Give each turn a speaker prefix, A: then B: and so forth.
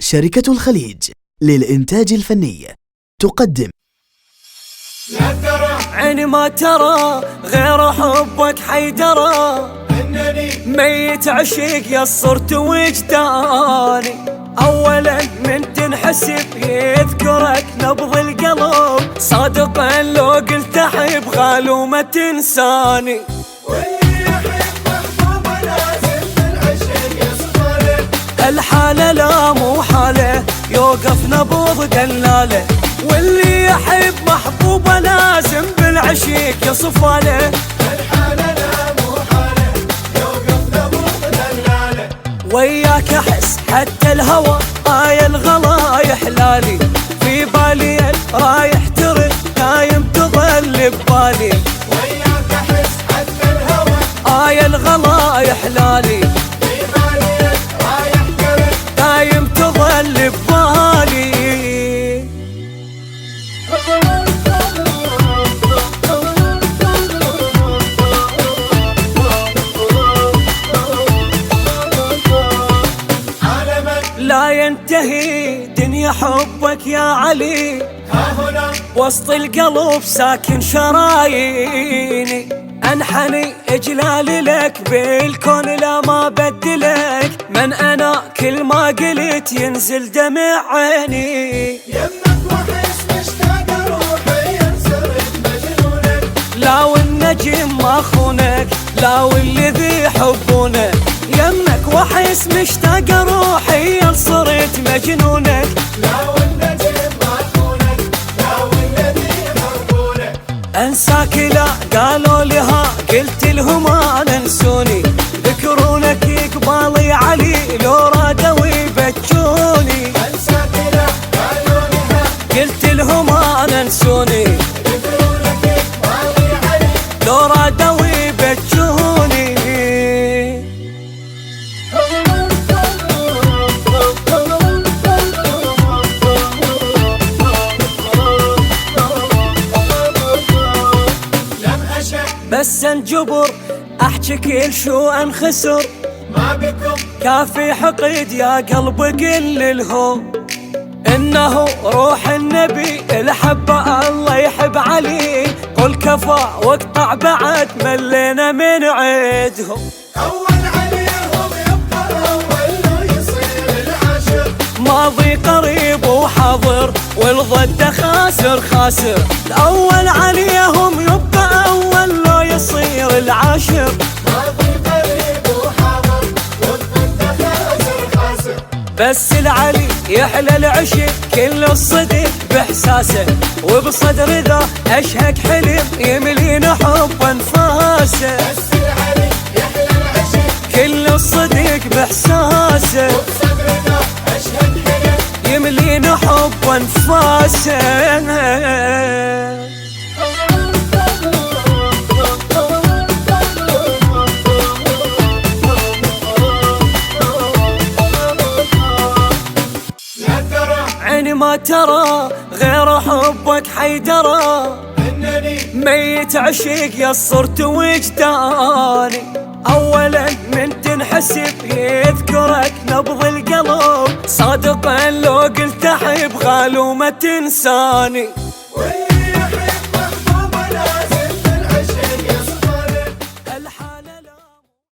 A: شركة الخليج للإنتاج الفني تقدم
B: عيني ما ترى غير حبك حيدرى، انني ميت عشق يا صرت وجداني. اولا من تنحسب يذكرك نبض القلب، صادقا لو قلت احب غالو ما تنساني. واللي يحب محبوبه لازم بالعشق يصبر، الحاله لا مو حاله يوقف نبض دلاله. واللي يحب محبوبه لازم بالعشق يصفاله، الحاله لا مو حاله يوقف نبض دلاله. وياك احس حتى الهوى الغلا يحلالي، في بالي رايح ترد نايم تظل ببالي. وياك احس حتى الهوى الغلا يحلالي، في بالي رايح ترد نايم تظل ببالي. لا ينتهي دنيا حبك يا علي، ها هنا وسط القلب ساكن شراييني. انحني اجلالي لك بالكون لا ما بدلك، من انا كل ما قلت ينزل دمع عيني. يمك وحش مشتاق روحي ينسرد مجنونك، لا والنجم ما خونك لا والذي يحبونك. يمك وحس مشتاق روحي صرت مجنونك، لا والنجم ما خونك لا والذي يحبونك. انساك لا قالوا لها قلت لهم انا انسوني، ذكرونك قبالي علي لو رادوا يبجوني. انساك لا قالوا لها قلت لهم انا انسوني، ذكرونك قبالي علي لو رادوا يبجوني. بس انجبر احكي كل شو انخسر، ما بكم كافي حقد يا قلب قل الهو. انه روح النبي الحبه الله يحب علي، قل كفى واقطع بعد ملينا من عيدهم. اول عليهم يبقى اول لو يصير العاشر، ماضي قريب وحاضر والضد خاسر خاسر. الاول عليهم يبقى اول لو يصير العاشر، ماضي قريب وحاضر والضد خاسر خاسر. بس العلي يحلى العشق كل الصدق باحساسه، وبصدر ذا اشهق حلم يملينا حب انفاسه. بس العلي يحلى العشق كل الصدق باحساسه، وبصدر ذا اشهق حلم يملينا حب انفاسه. عيني ما ترى غير حبك حيدرى، انني ميت عشق يا صرت وجداني. اولا من تنحسب يذكرك نبض القلب، صادقا لو قلت احب غالو ما تنساني.